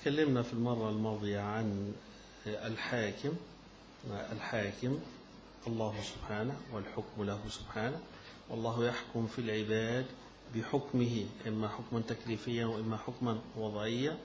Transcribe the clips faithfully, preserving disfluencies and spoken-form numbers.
تكلمنا في المرة الماضية عن الحاكم الحاكم الله سبحانه والحكم له سبحانه، والله يحكم في العباد بحكمه، إما حكما تكليفيا وإما حكما وضعيا.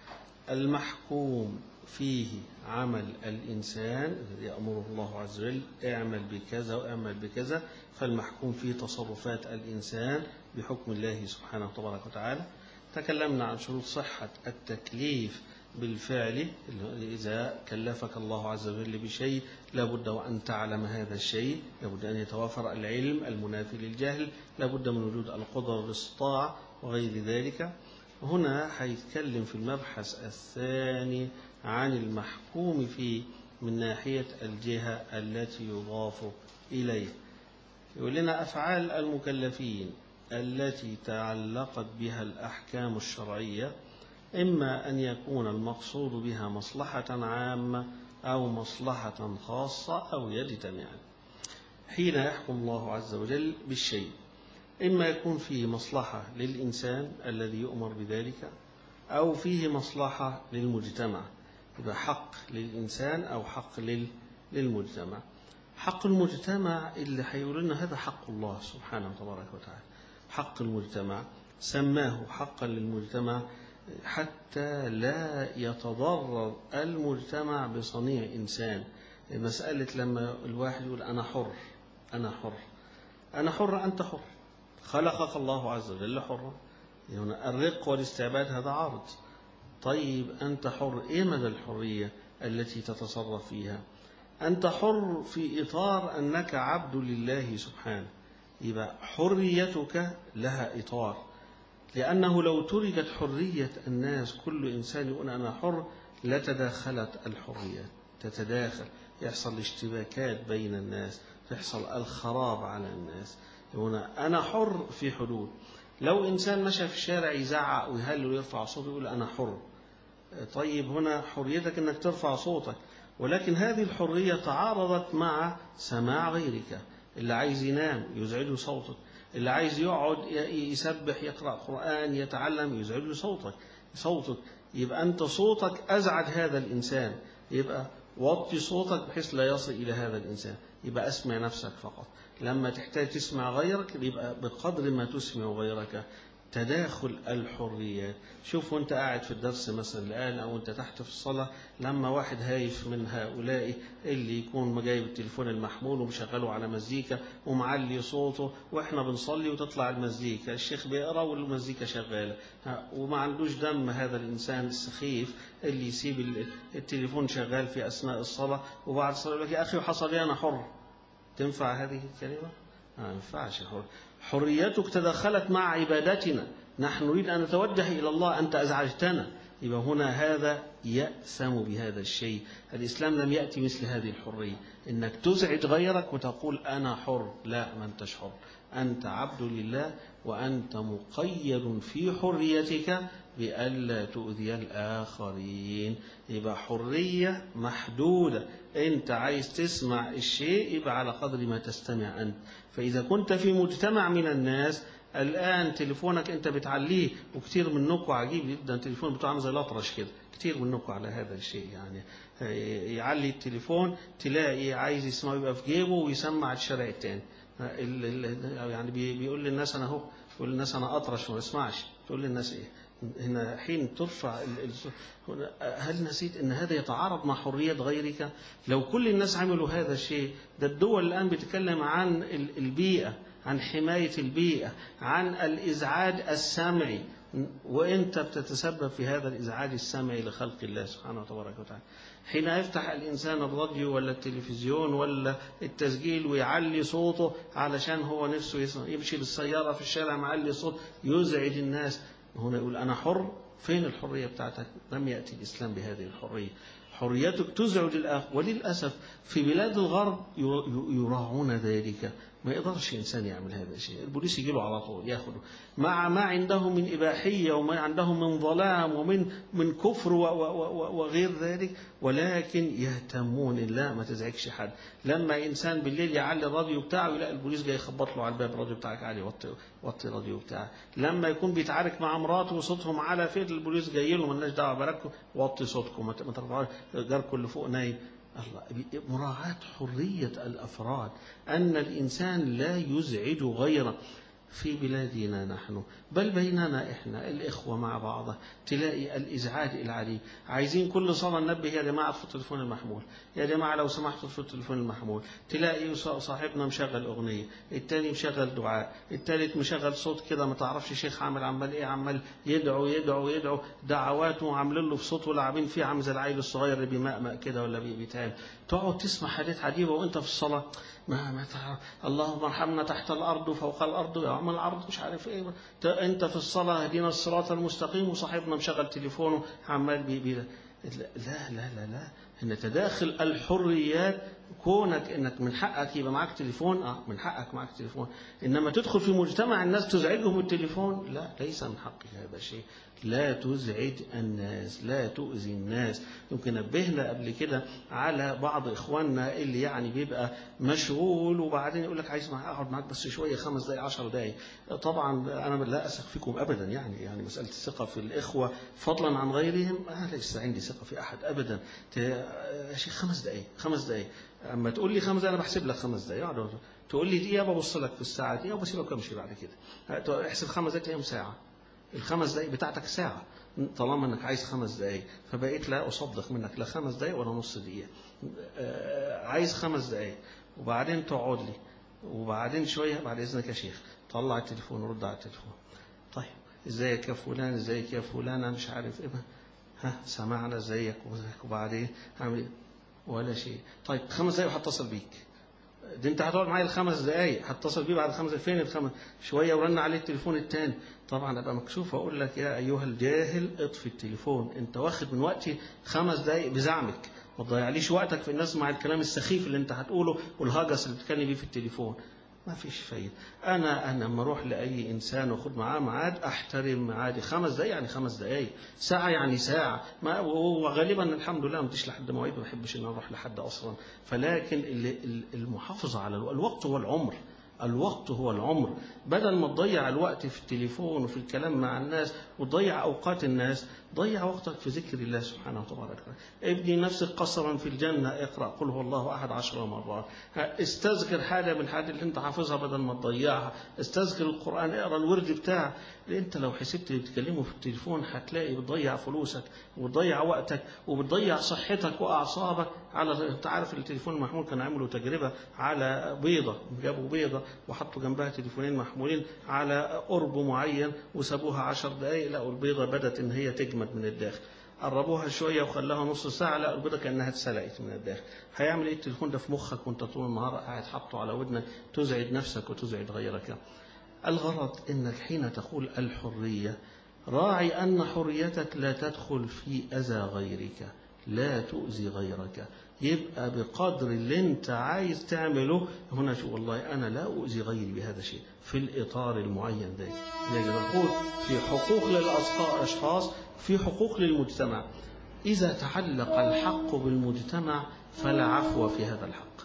المحكوم فيه عمل الإنسان يأمره الله عز وجل اعمل بكذا واعمل بكذا، فالمحكوم فيه تصرفات الإنسان بحكم الله سبحانه تبارك وتعالى. تكلمنا عن شروط صحة التكليف بالفعل، إذا كلفك الله عز وجل بشيء لابد وأن تعلم هذا الشيء، لابد أن يتوافر العلم المنافي للجهل، لابد من وجود القدرة والاستطاعة وغير ذلك. هنا هيتكلم في المبحث الثاني عن المحكوم فيه من ناحية الجهة التي يضاف إليه. يقول لنا أفعال المكلفين التي تعلقت بها الأحكام الشرعية إما أن يكون المقصود بها مصلحة عامة أو مصلحة خاصة أو يجتمعان. حين يحكم الله عز وجل بالشيء إما يكون فيه مصلحة للإنسان الذي يؤمر بذلك أو فيه مصلحة للمجتمع، يبقى حق للإنسان أو حق للمجتمع. حق المجتمع اللي هيقول لنا هذا حق الله سبحانه تبارك وتعالى، حق المجتمع سماه حقا للمجتمع حتى لا يتضرر المجتمع بصنيع إنسان. مسألة لما الواحد يقول أنا حر أنا حر أنا حر أنت حر، خلقك الله عز وجل حرا، يعني الرق والاستعباد هذا عارض. طيب أنت حر، إيه مدى الحرية التي تتصرف فيها؟ أنت حر في إطار أنك عبد لله سبحانه، يبقى حريتك لها إطار، لأنه لو تركت حرية الناس كل إنسان يقول أنا حر لتداخلت الحريات، تتداخل، يحصل اشتباكات بين الناس، يحصل الخراب على الناس. هنا أنا حر في حدود. لو إنسان مشى في الشارع يزعق ويهل ويرفع صوته يقول أنا حر، طيب هنا حريتك أنك ترفع صوتك، ولكن هذه الحرية تعارضت مع سماع غيرك. اللي عايز ينام يزعجه صوتك، اللي عايز يقعد يسبح يقرأ قرآن يتعلم يزعجه صوتك صوتك يبقى أنت صوتك أزعج هذا الإنسان، يبقى وطي صوتك بحيث لا يصل إلى هذا الإنسان، يبقى أسمع نفسك فقط. لما تحتاج تسمع غيرك يبقى بقدر ما تسمع غيرك. تداخل الحريات. شوف وانت قاعد في الدرس مثلا الآن أو انت تحت في الصلاة، لما واحد هايف من هؤلاء اللي يكون جايب التليفون المحمول ومشغله على مزيكا ومعلي صوته واحنا بنصلي وتطلع المزيكا، الشيخ بيقرأ والمزيكا شغالة، وما عندوش دم هذا الإنسان السخيف اللي يسيب التليفون شغال في أثناء الصلاة وبعد الصلاة يقول لك يا أخي وحصل لي أنا حر. تنفع هذه الكلمة؟ ما ينفعش. حريتك تدخلت مع عبادتنا، نحن نريد أن نتوجه إلى الله، أنت أزعجتنا، يبقى هنا هذا يأثم بهذا الشيء. الإسلام لم يأتي مثل هذه الحرية إنك تزعج غيرك وتقول أنا حر، لا، ما أنتش حر، أنت عبد لله وأنت مقيد في حريتك بألا تؤذي الآخرين. يبقى حرية محدودة، أنت عايز تسمع الشيء يبقى على قدر ما تستمع أنت. فإذا كنت في مجتمع من الناس الآن تليفونك أنت بتعليه، وكتير منكم عجيب جدا تليفون بتاعه زي الأطرش كده، كتير منكم على هذا الشيء، يعني يعلي التليفون تلاقي عايز يسمعه يبقى في جيبه ويسمع الشارع التاني. يعني بيقول للناس أنا هو، يقول للناس أنا أطرش وما اسمعش، تقول للناس إيه؟ هنا حين ترفع هل نسيت أن هذا يتعارض مع حرية غيرك؟ لو كل الناس عملوا هذا الشيء، ده الدول الآن بتتكلم عن البيئة، عن حماية البيئة، عن الإزعاج السمعي، وأنت بتتسبب في هذا الإزعاج السمعي لخلق الله سبحانه وتبارك وتعالى. حين يفتح الإنسان الراديو ولا التلفزيون ولا التسجيل ويعلي صوته علشان هو نفسه يسمع، يمشي بالسيارة في الشارع معلي صوت يزعج الناس، هنا يقول أنا حر. فين الحرية بتاعتك؟ لم يأتي الإسلام بهذه الحرية. حريتك تزعج الآخر، وللأسف في بلاد الغرب يراعون ذلك، ما يقدرش إنسان يعمل هذا الشيء. البوليس يجي له على طول ياخده مع ما عنده من إباحية وما عنده من ظلام ومن من كفر وغير ذلك، ولكن يهتمون. لا ما تزعجش حد. لما إنسان بالليل يعلي الراديو بتاعه يلاقي البوليس جاي يخبط له على الباب، الراديو بتاعك عالي، وطي وطي الراديو بتاعك. لما يكون بيتعارك مع مراته وصوتهم على فين، البوليس جاي له مالناش دعوة بركوا، وطي صوتكم، ما ترفعوش جاركم اللي فوق نايم. الله. مراعاة حرية الأفراد، أن الإنسان لا يزعج غيره. في بلادنا نحن بل بيننا إحنا الإخوة مع بعض تلاقي الإزعاج العليم. عايزين كل صلاة ننبه يا جماعة في التليفون المحمول، يا جماعة لو سمحتوا في التليفون المحمول. تلاقي صاحبنا مشغل أغنية، التاني مشغل دعاء، التالت مشغل صوت كده ما تعرفش شيخ عامل عمال إيه، عمال يدعو يدعو يدعو دعواته عاملين له في صوت ولاعبين فيه عامل زي العيل الصغير اللي بيمأمأ كده ولا بيتعب. تقعد تسمع حاجات عجيبة وأنت في الصلاة ما ما تعرف. اللهم ارحمنا تحت الأرض وفوق الأرض يوم العرض مش عارف إيه. أنت في الصلاة اهدنا الصراط المستقيم وصاحبنا مشغل تليفونه عمال بي بي لا لا لا لا. إن تداخل الحريات، كونك إنك من حقك يبقى معك تليفون، آه من حقك معك تليفون، إنما تدخل في مجتمع الناس تزعجهم التليفون، لا ليس من حقك هذا الشيء. لا تزعج الناس، لا تؤذي الناس. يمكن نبهنا قبل كده على بعض إخواننا اللي يعني بيبقى مشغول وبعدين يقول لك عايز أقعد معاك بس شوية، خمس دقايق عشر دقايق. طبعا أنا لا أثق فيكم أبدا، يعني يعني مسألة الثقة في الإخوة فضلا عن غيرهم أنا ليس عندي ثقة في أحد أبدا. يا شيخ خمس دقايق خمس دقايق، أما تقول لي خمس دقايق أنا بحسب لك خمس دقايق، تقول لي دقيقة ببص لك في الساعة دقيقة وبسيبك وامشي بعد كده. احسب خمس دقايق تلاقيهم ساعة، الخمس دقايق بتاعتك ساعة طالما انك عايز خمس دقايق. فبقيت لا أصدق منك لا خمس دقايق ولا نص دقيقة. عايز خمس دقايق وبعدين تقعد لي وبعدين شوية بعد إذنك يا شيخ طلع التليفون ورد على التليفون. طيب ازيك يا فلان، ازيك يا فلانة مش عارف ايه، ها سمعنا ازيك وازيك وبعدين هعمل ايه ولا شيء. طيب خمس دقايق وهتصل بيك. دي انت هتقعد معايا الخمس دقايق، هتصل بيه بعد خمس دقايق. فين الخمس شويه ورن عليه التليفون الثاني. طبعا ابقى مكسوف اقول لك يا ايها الجاهل اطفي التليفون، انت واخد من وقتي خمس دقايق بزعمك، ما تضيعليش وقتك في الناس مع الكلام السخيف اللي انت هتقوله والهجس اللي بتتكلم بيه في التليفون. ما فيش فايدة. أنا أنا لما أروح لأي إنسان وأخد معاه ميعاد أحترم ميعادي. خمس دقايق يعني خمس دقايق، ساعة يعني ساعة. ما وغالبا الحمد لله ما بديش لحد مواعيد، ما بحبش إن أروح لحد أصلا. فلكن المحافظة على الوقت هو العمر، الوقت هو العمر. بدل ما تضيع الوقت في التليفون وفي الكلام مع الناس وتضيع أوقات الناس، ضيع وقتك في ذكر الله سبحانه وتعالى. ابني نفسك قصرا في الجنة، اقرأ قل هو الله أحد عشر مرات. استذكر حاجة من الحاجات اللي انت حافظها بدل ما تضيعها. استذكر القرآن، اقرأ الورد بتاعك. انت لو حسبت اللي بتكلمه في التليفون هتلاقي بتضيع فلوسك وبتضيع وقتك وبتضيع صحتك وأعصابك. على انت عارف التليفون المحمول كان عملوا تجربة على بيضة، جابوا بيضة وحطوا جنبها تليفونين محمولين على قرب معين وسابوها عشر دقايق، لقوا البيضة بدت ان هي تجمد من الداخل. قربوها شوية وخلاها نص ساعة، لقوا البيضة كأنها اتسلقت من الداخل. هيعمل ايه التليفون ده في مخك وانت طول النهار قاعد حاطه على ودنك، تزعج نفسك وتزعج غيرك. الغرض انك حين تقول الحرية راعي ان حريتك لا تدخل في اذى غيرك، لا تؤذي غيرك. يبقى بقدر اللي انت عايز تعمله هنا. شو والله انا لا اؤذي غيري بهذا الشيء في الاطار المعين ده. نجد نقول في حقوق للاشخاص، في حقوق للمجتمع. اذا تعلق الحق بالمجتمع فلا عفو في هذا الحق.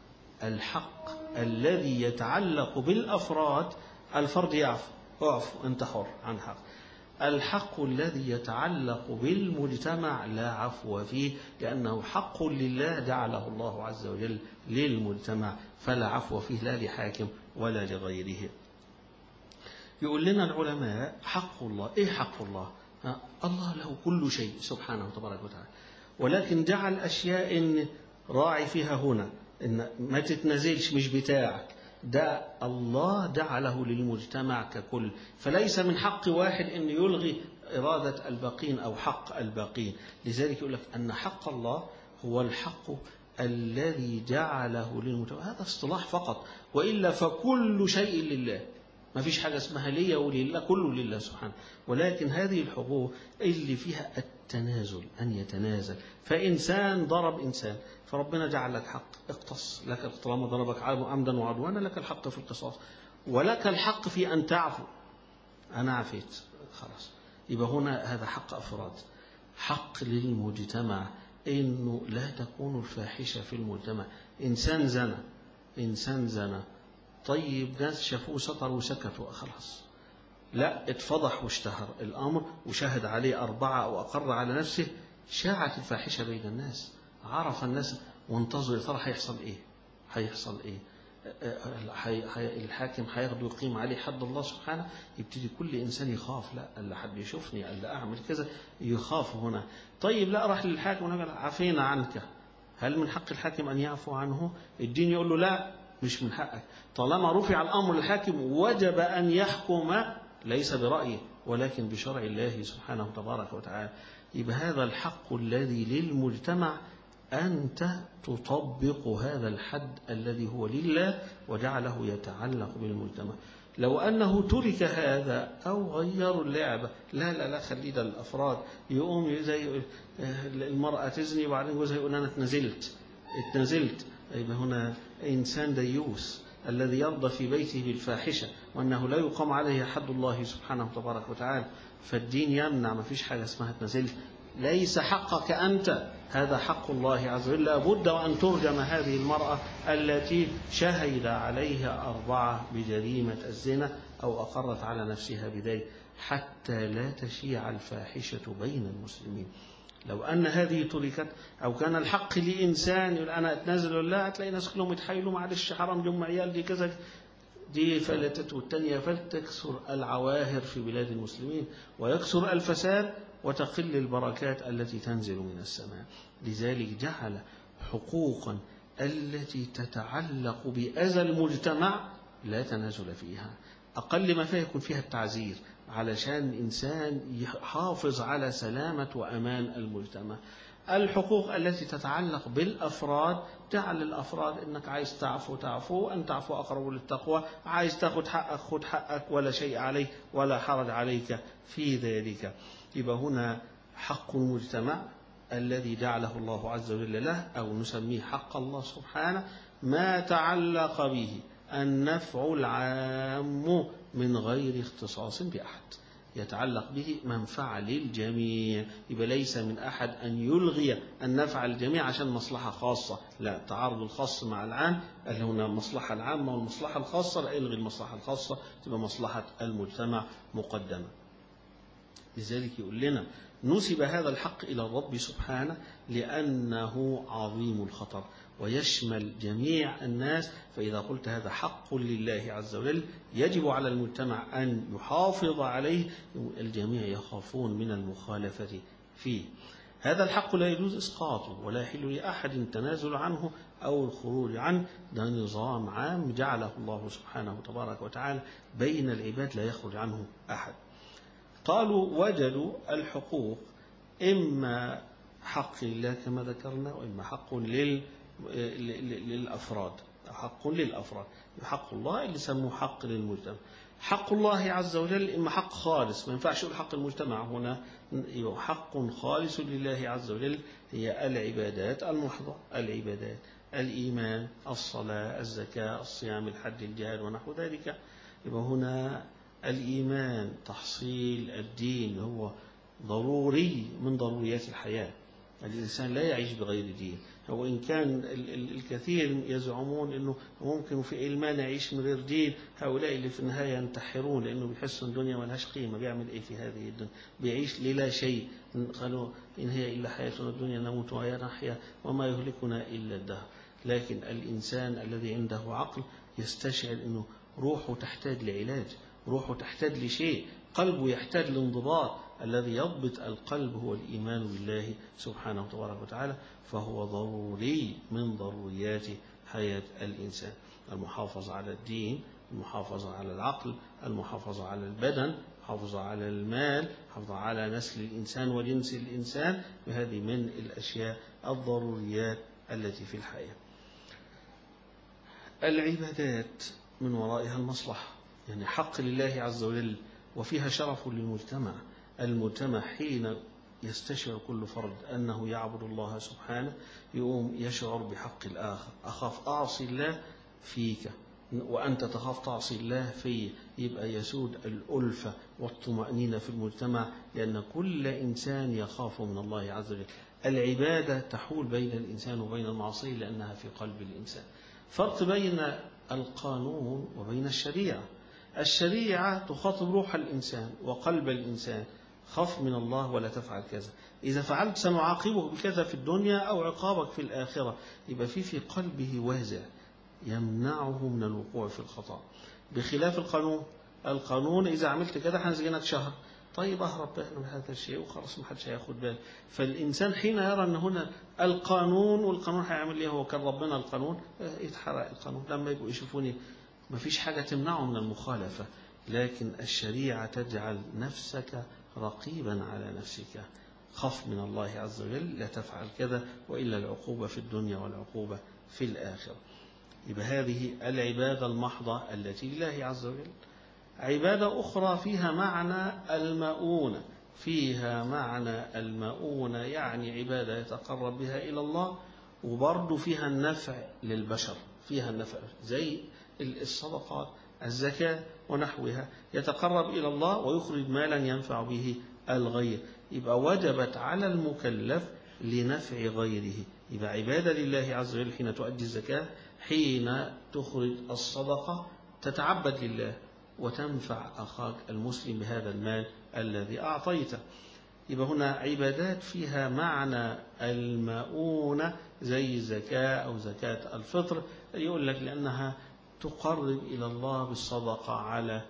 الحق الذي يتعلق بالافراد، الفرد يعفو، اعفو انت حر عن حق. الحق الذي يتعلق بالمجتمع لا عفو فيه، لأنه حق لله جعله الله عز وجل للمجتمع، فلا عفو فيه لا لحاكم ولا لغيره. يقول لنا العلماء حق الله. إيه حق الله؟ الله له كل شيء سبحانه وتبارك وتعالى، ولكن جعل أشياء إن راعي فيها هنا، إن ما تتنزلش مش بتاعك، ده الله جعله للمجتمع ككل. فليس من حق واحد أن يلغي إرادة الباقين أو حق الباقين. لذلك يقول لك أن حق الله هو الحق الذي جعله للمجتمع. هذا اصطلاح فقط، وإلا فكل شيء لله. ما فيش حاجة اسمها ليا ولله، كله لله سبحانه. ولكن هذه الحقوق اللي فيها التنازل، أن يتنازل. فإنسان ضرب إنسان فربنا جعل لك حق، اقتص لك طالما ضربك عمدا وعدوانا لك الحق في القصاص، ولك الحق في أن تعفو. أنا عفيت خلاص، يبقى هنا هذا حق أفراد. حق للمجتمع إنه لا تكون الفاحشة في المجتمع. إنسان زنى إنسان زنى طيب، ناس شافوه سطروا وسكتوا خلاص، لا اتفضح واشتهر الأمر وشهد عليه أربعة أو أقر على نفسه، شاعت الفاحشة بين الناس، عرف الناس وانتظروا يا ترى هيحصل إيه هيحصل إيه الحاكم هياخده يقيم عليه حد الله سبحانه، يبتدي كل إنسان يخاف، لا اللي حد يشوفني اللي أعمل كذا يخاف هنا. طيب لا، راح للحاكم ونقول عفينا عنك، هل من حق الحاكم أن يعفو عنه؟ الدين يقول له لا، مش من حقك. طالما رفع الأمر للحاكم وجب أن يحكم ليس برأيه ولكن بشرع الله سبحانه تبارك وتعالى. يبقى هذا الحق الذي للمجتمع، أنت تطبق هذا الحد الذي هو لله وجعله يتعلق بالمجتمع. لو أنه ترك هذا أو غيروا اللعبة، لا لا لا خلي ده الأفراد، يقوم زي المرأة تزني وبعدين جوزها يقول أنا اتنزلت اتنزلت يبقى هنا إنسان ديوس الذي يرضى في بيته بالفاحشة وأنه لا يقام عليه حد الله سبحانه تبارك وتعالى. فالدين يمنع، ما فيش حاجة اسمها اتنزلت، ليس حقك أنت، هذا حق الله عز وجل. لابد وأن ترجم هذه المرأة التي شهد عليها أربعة بجريمة الزنا أو أقرت على نفسها بذلك، حتى لا تشيع الفاحشة بين المسلمين. لو أن هذه تركت أو كان الحق لإنسان يقول أنا أتنازل ولا، هتلاقي ناس كلهم يتحايلوا معلش حرام جم عيال دي كذا، دي فلتت والتانية فلتكسر العواهر في بلاد المسلمين ويكسر الفساد وتقل البركات التي تنزل من السماء. لذلك جعل حقوقا التي تتعلق بأذى المجتمع لا تنازل فيها، أقل ما فيها يكون فيها التعزير علشان الإنسان يحافظ على سلامة وأمان المجتمع. الحقوق التي تتعلق بالأفراد، جعل الأفراد إنك عايز تعفو تعفو، أن تعفو أقرب للتقوى، عايز تاخد حقك خد حقك ولا شيء عليك ولا حرج عليك في ذلك. يبقى هنا حق المجتمع الذي جعله الله عز وجل له، أو نسميه حق الله سبحانه، ما تعلق به النفع العام من غير اختصاص بأحد، يتعلق به منفعة للجميع. يبقى ليس من أحد أن يلغي النفع الجميع عشان مصلحة خاصة، لا، تعارض الخاص مع العام، اللي هنا المصلحة العامة والمصلحة الخاصة، لا يلغي المصلحة الخاصة، تبقى مصلحة المجتمع مقدمة. لذلك يقول لنا نسب هذا الحق إلى الرب سبحانه لأنه عظيم الخطر ويشمل جميع الناس. فإذا قلت هذا حق لله عز وجل يجب على المجتمع أن يحافظ عليه، الجميع يخافون من المخالفة فيه. هذا الحق لا يجوز إسقاطه ولا يحل لأحد التنازل عنه أو الخروج عنه، ده نظام عام جعله الله سبحانه تبارك وتعالى بين العباد لا يخرج عنه أحد. قالوا وجدوا الحقوق إما حق لله كما ذكرنا، وإما حق لل... للأفراد، حق للأفراد. حق الله اللي سموه حق للمجتمع. حق الله عز وجل إما حق خالص، ما ينفعش يقول حق المجتمع هنا، حق خالص لله عز وجل، هي العبادات المحضة، العبادات الإيمان الصلاة الزكاة الصيام الحج الجهاد ونحو ذلك. يبقى هنا الإيمان تحصيل الدين هو ضروري من ضروريات الحياة، الإنسان لا يعيش بغير دين. وإن كان الكثير يزعمون أنه ممكن في إيمان يعيش من غير دين، هؤلاء اللي في النهاية ينتحرون لأنه بيحسوا الدنيا ما لهاش قيمة، بيعمل إيه في هذه الدنيا، بيعيش للا شيء، قالوا إن هي إلا حياتنا الدنيا نموت ونحيا وما يهلكنا إلا الدهر. لكن الإنسان الذي عنده عقل يستشعر أنه روحه تحتاج لعلاج، روحه تحتاج لشيء، قلبه يحتاج لانضباط، الذي يضبط القلب هو الإيمان بالله سبحانه وتبارك وتعالى، فهو ضروري من ضروريات حياة الإنسان. المحافظة على الدين، المحافظة على العقل، المحافظة على البدن، المحافظة على المال، المحافظة على نسل الإنسان وجنس الإنسان، وهذه من الأشياء الضروريات التي في الحياة. العبادات من ورائها المصلحة، يعني حق لله عز وجل، وفيها شرف للمجتمع. المجتمع حين يستشعر كل فرد أنه يعبد الله سبحانه يقوم يشعر بحق الآخر. أخاف أعصي الله فيك وأنت تخاف تعصي الله في، يبقى يسود الألفة والطمأنينة في المجتمع، لأن كل إنسان يخاف من الله عز وجل. العبادة تحول بين الإنسان وبين المعصية لأنها في قلب الإنسان. فرق بين القانون وبين الشريعة. الشريعة تخاطب روح الإنسان وقلب الإنسان، خف من الله ولا تفعل كذا، إذا فعلت سنعاقبك بكذا في الدنيا أو عقابك في الآخرة. يبقى في في قلبه وازع يمنعه من الوقوع في الخطأ، بخلاف القانون. القانون إذا عملت كده هنسجنك شهر، طيب أهرب بقى من هذا الشيء وخلاص ما حدش هياخد باله. فالإنسان حين يرى أن هنا القانون والقانون هيعمل إيه، هو كان ربنا القانون يتحرق القانون. لما يبقوا يشوفوني ما فيش حاجة تمنعه من المخالفة، لكن الشريعة تجعل نفسك رقيبا على نفسك، خف من الله عز وجل لا تفعل كذا وإلا العقوبة في الدنيا والعقوبة في الآخرة. يبقى هذه العبادة المحضة التي لله عز وجل. عبادة أخرى فيها معنى المؤونة، فيها معنى المؤونة يعني عبادة يتقرب بها إلى الله وبرضه فيها النفع للبشر، فيها النفع زي الصدقات الزكاة ونحوها، يتقرب إلى الله ويخرج مالا ينفع به الغير. يبقى وجبت على المكلف لنفع غيره. يبقى عبادة لله عز وجل حين تؤدي الزكاة، حين تخرج الصدقة تتعبد لله وتنفع أخاك المسلم بهذا المال الذي أعطيته. يبقى هنا عبادات فيها معنى المؤونة زي الزكاة أو زكاة الفطر، يقول لك لأنها تقرب إلى الله بالصدقة على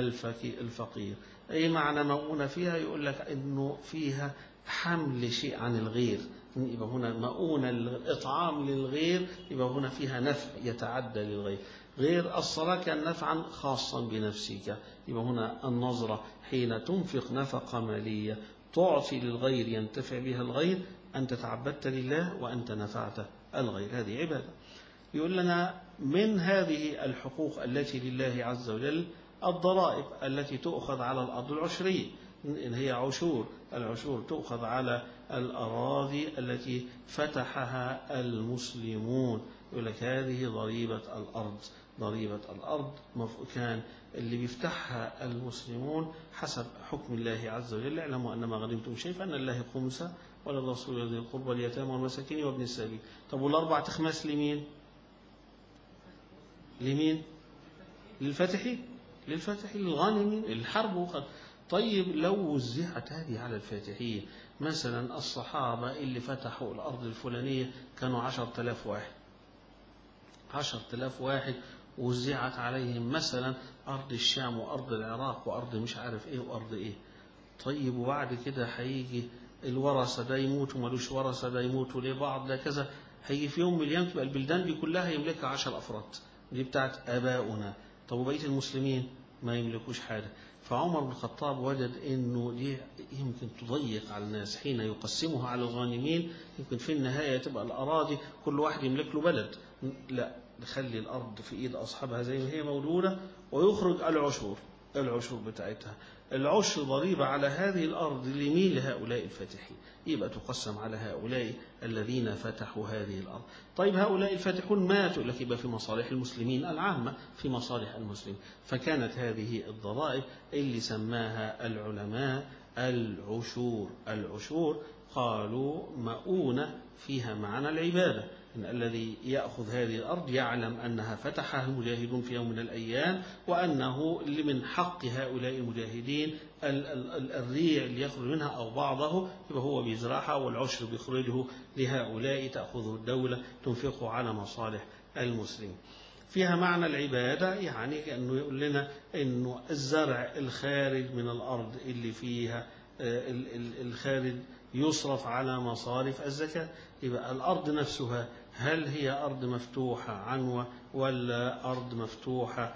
الفقير. أي معنى مؤونة فيها، يقول لك إنه فيها حمل شيء عن الغير. يبقى هنا مؤونة الإطعام للغير، يبقى هنا فيها نفع يتعدى للغير. غير الصلاة كان نفعا خاصا بنفسك. يبقى هنا النظرة حين تنفق نفقة مالية تعطي للغير ينتفع بها الغير، أنت تعبدت لله وأنت نفعت الغير، هذه عبادة. يقول لنا من هذه الحقوق التي لله عز وجل الضرائب التي تؤخذ على الأرض العشرية، إن هي عشور. العشور تؤخذ على الأراضي التي فتحها المسلمون. يقول لك هذه ضريبة الأرض. ضريبة الأرض كان اللي بيفتحها المسلمون حسب حكم الله عز وجل. اعلموا أن ما غنمتم شيء فأن الله خمسه وللرسول ذي القربى واليتامى والمساكين وابن السبيل. طب والأربع تخماس لمين؟ لمين؟ للفاتحين، للفاتحين للغانمين الحرب وخد. طيب لو وزعت هذه على الفاتحين، مثلا الصحابة اللي فتحوا الأرض الفلانية كانوا عشرة آلاف واحد، عشرة آلاف واحد وزعت عليهم مثلا أرض الشام وأرض العراق وأرض مش عارف إيه وأرض إيه. طيب وبعد كده هيجي الورثة ده يموت ومالوش ورثة، ده يموت وليه بعض ده كذا، هيجي في يوم من الأيام تبقى البلدان دي كلها يملكها عشر أفراد، دي بتاعت آباؤنا. طب وبقية المسلمين ما يملكوش حاجة. فعمر بن الخطاب وجد إنه دي يمكن تضيق على الناس حين يقسمها على الغانمين، يمكن في النهاية تبقى الأراضي كل واحد يملك له بلد. لا، نخلي الأرض في إيد أصحابها زي ما هي موجودة ويخرج العشور، العشور بتاعتها. العشر ضريبة على هذه الأرض لمين؟ لهؤلاء الفاتحين، يبقى تقسم على هؤلاء الذين فتحوا هذه الأرض. طيب هؤلاء الفاتحون ماتوا، لك يبقى في مصالح المسلمين العامة، في مصالح المسلم. فكانت هذه الضرائب اللي سماها العلماء العشور. العشور قالوا مؤونة فيها معنى العبادة، إن الذي يأخذ هذه الأرض يعلم أنها فتحها المجاهدون في يوم من الأيام، وأنه من حق هؤلاء المجاهدين الريع اللي يخرج منها أو بعضه يبقى هو بيزرعها، والعشر بيخرجه لهؤلاء تأخذه الدولة تنفقه على مصالح المسلمين. فيها معنى العبادة، يعني كأنه يقول لنا أنه الزرع الخارج من الأرض اللي فيها الخارج يصرف على مصارف الزكاة. يبقى الأرض نفسها هل هي أرض مفتوحة عنوة ولا أرض مفتوحة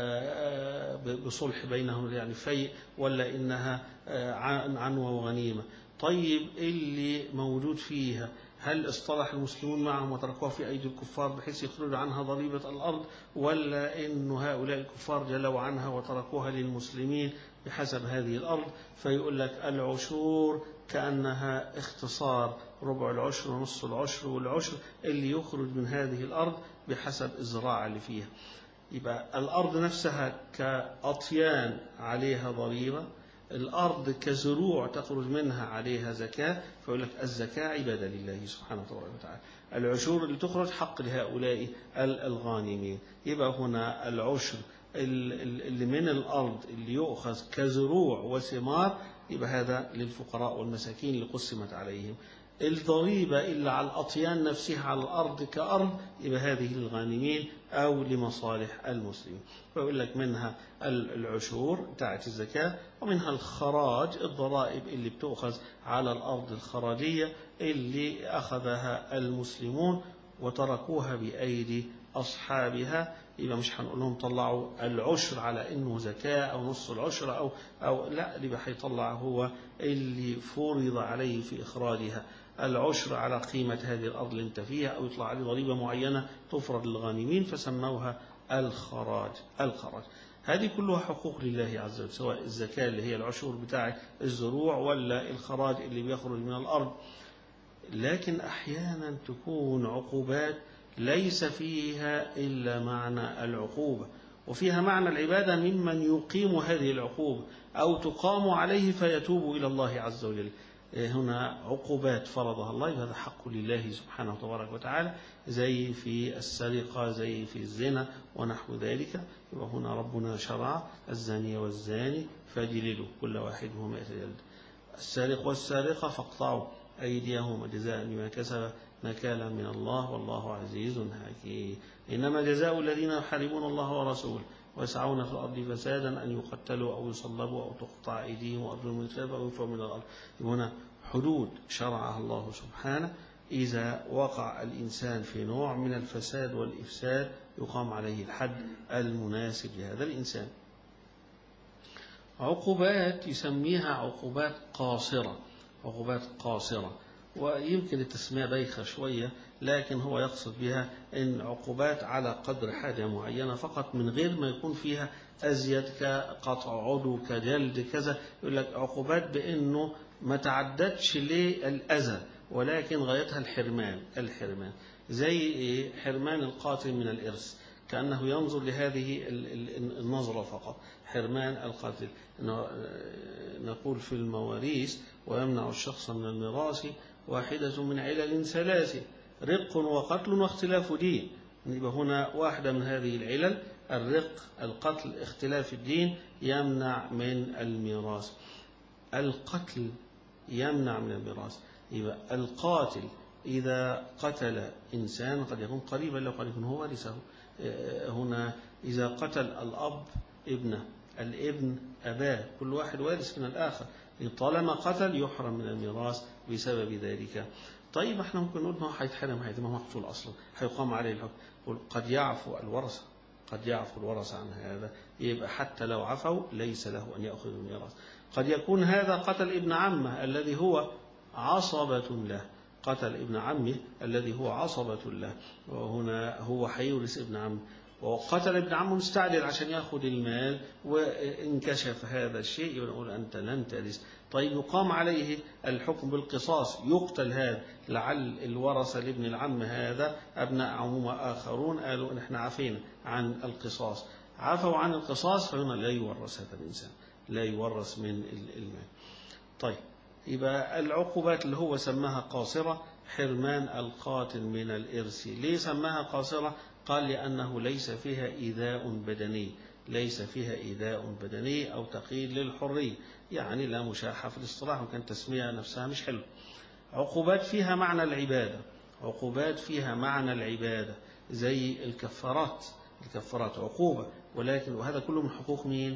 بصلح بينهم يعني فيء، ولا إنها عنوة وغنيمة؟ طيب اللي موجود فيها هل اصطلح المسلمون معهم وتركوها في أيدي الكفار بحيث يخرجوا عنها ضريبة الأرض، ولا إن هؤلاء الكفار جلوا عنها وتركوها للمسلمين بحسب هذه الأرض؟ فيقول لك العشور كأنها اختصار ربع العشر ونصف العشر والعشر اللي يخرج من هذه الأرض بحسب الزراعة اللي فيها. يبقى الأرض نفسها كأطيان عليها ضريبة، الأرض كزروع تخرج منها عليها زكاة، فيقول لك الزكاة عبادة لله سبحانه وتعالى. العشور اللي تخرج حق لهؤلاء الغانمين. يبقى هنا العشر اللي من الأرض اللي يؤخذ كزروع وثمار يبقى هذا للفقراء والمساكين اللي قسمت عليهم. الضريبة إلا على الأطيان نفسها على الأرض كأرض يبقى هذه للغانمين أو لمصالح المسلمين. فيقول لك منها العشور بتاعت الزكاة، ومنها الخراج الضرائب اللي بتؤخذ على الأرض الخراجية اللي أخذها المسلمون وتركوها بأيدي أصحابها. يبقى مش هنقول لهم طلعوا العشر على إنه زكاة أو نص العشر أو أو لا، اللي هيطلع هو اللي فرض عليه في إخراجها العشر على قيمة هذه الأرض اللي انت فيها، أو يطلع عليه ضريبة معينة تفرض للغانمين فسموها الخراج. الخراج هذه كلها حقوق لله عز وجل، سواء الزكاة اللي هي العشور بتاع الزروع ولا الخراج اللي بيخرج من الأرض. لكن أحيانا تكون عقوبات ليس فيها إلا معنى العقوبة، وفيها معنى العبادة ممن يقيم هذه العقوبة أو تقام عليه فيتوب إلى الله عز وجل. هنا عقوبات فرضها الله، هذا حق لله سبحانه وتبارك وتعالى، زي في السرقة، زي في الزنا ونحو ذلك. يبقى هنا ربنا شرع الزاني والزاني فاجلدوا كل واحد منهما مئة جلد، السارق والسارقة فاقطعوا أيديهما جزاء بما كسب نكالا من الله والله عزيز حكيم. إنما جزاء الذين يحاربون الله ورسوله ويسعون في الأرض فسادا أن يقتلوا أو يصلبوا أو تقطع أيديهم وأرجلهم من خلاف أو ينفوا من الأرض. هنا حدود شرعها الله سبحانه، إذا وقع الإنسان في نوع من الفساد والإفساد يقام عليه الحد المناسب لهذا الإنسان. عقوبات يسميها عقوبات قاصرة، عقوبات قاصرة، ويمكن التسمية بايخة شوية، لكن هو يقصد بها إن عقوبات على قدر حاجة معينة فقط، من غير ما يكون فيها أزيد كقطع عضو كجلد كذا. يقول لك عقوبات بأنه ما تعددش للأذى ولكن غايتها الحرمان. الحرمان زي إيه؟ حرمان القاتل من الإرث، كأنه ينظر لهذه النظرة فقط. حرمان القاتل نقول في المواريث ويمنع الشخص من الميراث واحدة من علل ثلاث: رق وقتل واختلاف دين. يبقى هنا واحدة من هذه العلل الرق، القتل، اختلاف الدين يمنع من الميراث. القتل يمنع من الميراث. يبقى القاتل إذا قتل إنسان قد يكون قريبا له، قد يكون هو ورثه. هنا إذا قتل الأب ابنه، الابن أباه، كل واحد وارث من الآخر، طالما قتل يحرم من الميراث بسبب ذلك. طيب احنا ممكن نقول ما هو هيتحرم، هيتم مقتول أصلا، هيقام عليه الحكم. قد يعفو الورثة، قد يعفو الورثة عن هذا، يبقى حتى لو عفوا ليس له أن يأخذ الميراث. قد يكون هذا قتل ابن عمه الذي هو عصبة له، قتل ابن عمه الذي هو عصبة له، وهنا هو حيورث ابن عمه، وقتل ابن عمه مستعجل عشان يأخذ المال، وانكشف هذا الشيء يقول أنت لن ترث. طيب يقام عليه الحكم بالقصاص، يقتل هذا، لعل الورثة لابن العم هذا أبناء عمومة آخرون قالوا نحن عفينا عن القصاص، عفوا عن القصاص، فهنا لا يورث هذا الإنسان، لا يورث من المال. طيب يبقى العقوبات اللي هو سماها قاصرة حرمان القاتل من الإرث. ليه سماها قاصرة؟ قال لأنه ليس فيها إيذاء بدني، ليس فيها إيذاء بدني أو تقييد للحرية، يعني لا مشاحة في الاصطلاح، وكان تسمية نفسها مش حلو. عقوبات فيها معنى العبادة، عقوبات فيها معنى العبادة زي الكفارات. الكفارات عقوبة، ولكن وهذا كله من حقوق مين؟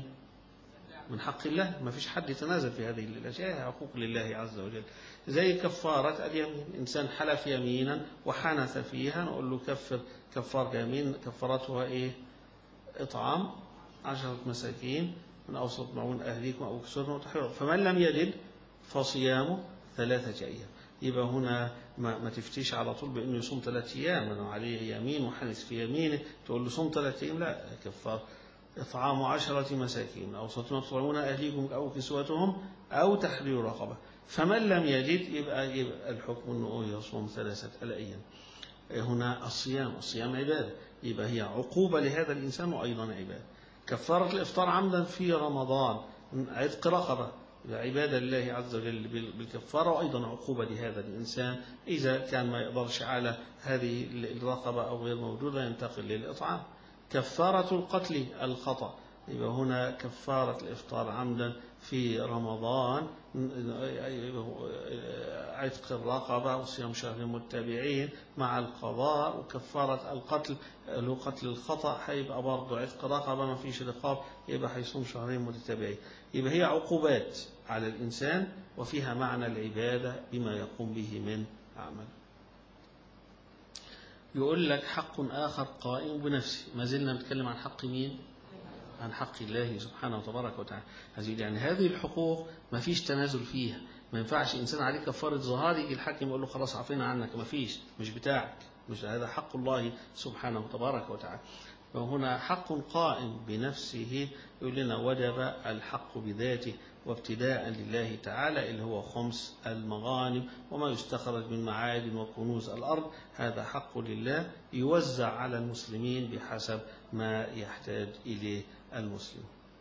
من حق الله، ما فيش حد يتنازل في هذه الأشياء، حقوق لله عز وجل. زي كفارة اليمين، إنسان حلف يمينا وحنث فيها، نقول له كفر كفار يمين، كفارتها إيه؟ إطعام عشرة مساكين من أوسط معون أهليكم أو كسرهم، فمن لم يجد فصيامه ثلاثة أيام. يبقى هنا ما, ما تفتيش على طول بأنه يصوم ثلاثة أيام، أنه عليه يمين وحنس في يمينه تقول له صوم ثلاثة أيام، لا، كفار إطعام عشرة مساكين أو تطعمون أهليكم أو كسوتهم أو تحرير رقبة. فمن لم يجد يبقى, يبقى الحكم أنه يصوم ثلاثة الأيام. هنا الصيام، الصيام عبادة، يبقى هي عقوبة لهذا الإنسان وأيضا عبادة. كفارة الإفطار عمدا في رمضان عتق رقبة، عبادة لله عز وجل بالكفارة وأيضا عقوبة لهذا الإنسان إذا كان ما يقدرش على هذه الرقبة أو غير موجودة ينتقل للإطعام. كفارة القتل الخطأ، يبقى هنا كفارة الإفطار عمدا في رمضان عتق الرقبة وصيام شهر متبعين مع القضاء. وكفارة القتل له قتل الخطأ هيبقى برضه عتق رقبة، ما فيش رقاب، يبقى هيصوم شهرين متتابعين. يبقى هي عقوبات على الإنسان وفيها معنى العبادة بما يقوم به من عمل. يقول لك حق آخر قائم بنفسه. ما زلنا نتكلم عن حق مين؟ عن حق الله سبحانه وتبارك وتعالى. يعني هذه الحقوق ما فيش تنازل فيها. ما ينفعش إنسان عليه كفارة ظهار يجي الحاكم يقول له خلاص عفينا عنك، ما فيش، مش بتاعك، مش هذا حق الله سبحانه وتبارك وتعالى. وهنا حق قائم بنفسه. يقول لنا وجب الحق بذاته وابتداء لله تعالى اللي هو خمس المغانم وما يستخرج من معادن وكنوز الأرض، هذا حق لله يوزع على المسلمين بحسب ما يحتاج إليه المسلم.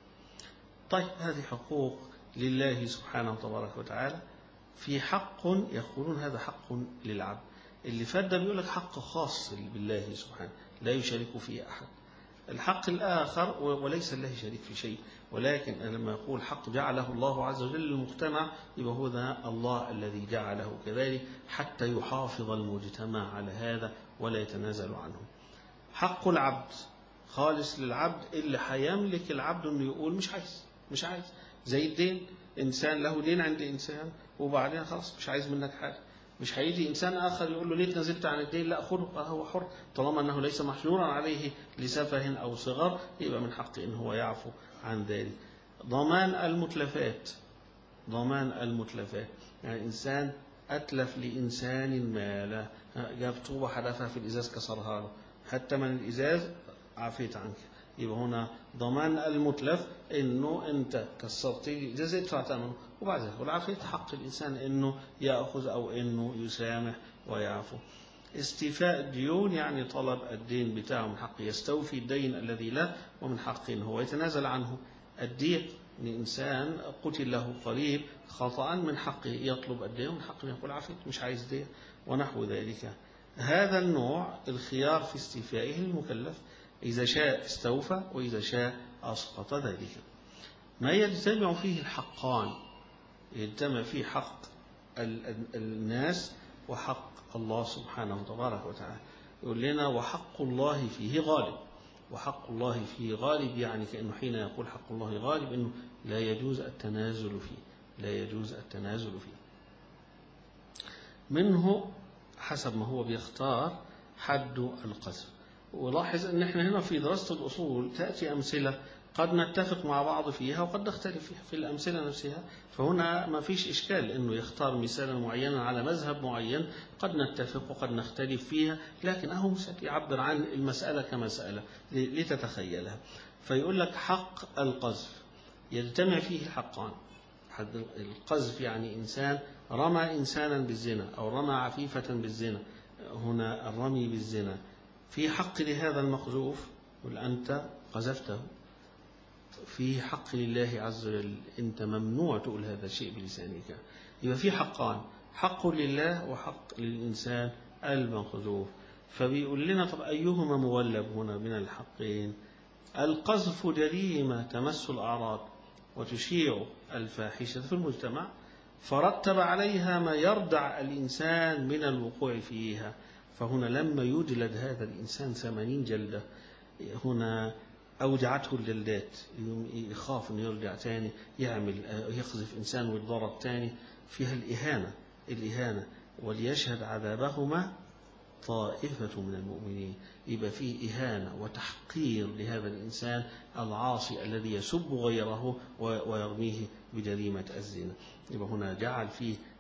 طيب هذه حقوق لله سبحانه وتبارك وتعالى. في حق يقولون هذا حق للعبد. اللي فات ده بيقول لك حق خاص بالله سبحانه لا يشارك فيه أحد. الحق الآخر وليس له شريك في شيء، ولكن لما يقول حق جعله الله عز وجل للمجتمع يبقى هو ذا الله الذي جعله كذلك حتى يحافظ المجتمع على هذا ولا يتنازل عنه. حق العبد خالص للعبد اللي هيملك العبد انه يقول مش عايز، مش عايز. زي الدين، إنسان له دين عند إنسان وبعدين خلاص مش عايز منك حاجة، مش هيجي إنسان آخر يقول له ليه تنزلت عن الدين، لا خذه، هو حر طالما أنه ليس محجورا عليه لسفه أو صغر، يبقى من حقه إن هو يعفو عن ذلك. ضمان المتلفات، ضمان المتلفات يعني إنسان أتلف لإنسان ماله، جاب طوبة حدفها في الإزاز كسرها له، حتى من الإزاز عفيت عنك، يبقى هنا ضمان المتلف إنه أنت كسرت لي الإزاز ادفع ثمنه وبعد ذلك والعافية حق الإنسان إنه يأخذ أو إنه يسامح ويعفو. استيفاء الديون يعني طلب الدين بتاعه، من حقه يستوفي الدين الذي له ومن حقه إنه هو يتنازل عنه. الدين لإنسان قتل له قريب خطأ من حقه يطلب الدين ومن حقه يقول عافيت مش عايز دين ونحو ذلك. هذا النوع الخيار في استيفائه المكلف، إذا شاء استوفى وإذا شاء أسقط ذلك. ما يجتمع فيه الحقان، يجتمع فيه حق الناس وحق الله سبحانه وتبارك وتعالى. يقول لنا وحق الله فيه غالب، وحق الله فيه غالب يعني كأنه حين يقول حق الله غالب إنه لا يجوز التنازل فيه، لا يجوز التنازل فيه. منه حسب ما هو بيختار حد القذف. ولاحظ أن احنا هنا في دراسة الأصول تأتي أمثلة قد نتفق مع بعض فيها وقد نختلف فيها في الأمثلة نفسها، فهنا ما فيش إشكال أنه يختار مثالا معينا على مذهب معين، قد نتفق وقد نختلف فيها، لكن أهو يعبر عن المسألة كمسألة لتتخيلها. فيقول لك حق القذف يجتمع فيه الحقان. حد القذف يعني إنسان رمى إنسانا بالزنا أو رمى عفيفة بالزنا، هنا الرمي بالزنا في حق لهذا المقذوف، قل أنت قذفته، في حق لله عز وجل، أنت ممنوع تقول هذا الشيء بلسانك. يبقى في حقان، حق لله وحق للإنسان المقذوف. فبيقول لنا طب أيهما مغلب هنا من الحقين؟ القذف جريمة تمس الأعراض وتشيع الفاحشة في المجتمع، فرتب عليها ما يردع الإنسان من الوقوع فيها، فهنا لما يجلد هذا الإنسان ثمانين جلدة هنا أوجعته الجلدات، يخاف أن يرجع تاني يعمل يقذف إنسان ويتضرب تاني، فيها الإهانة الإهانة وليشهد عذابهما طائفة من المؤمنين. يبقى فيه إهانة وتحقير لهذا الإنسان العاصي الذي يسب غيره ويرميه بجريمة الزنا. يبقى هنا جعل فيه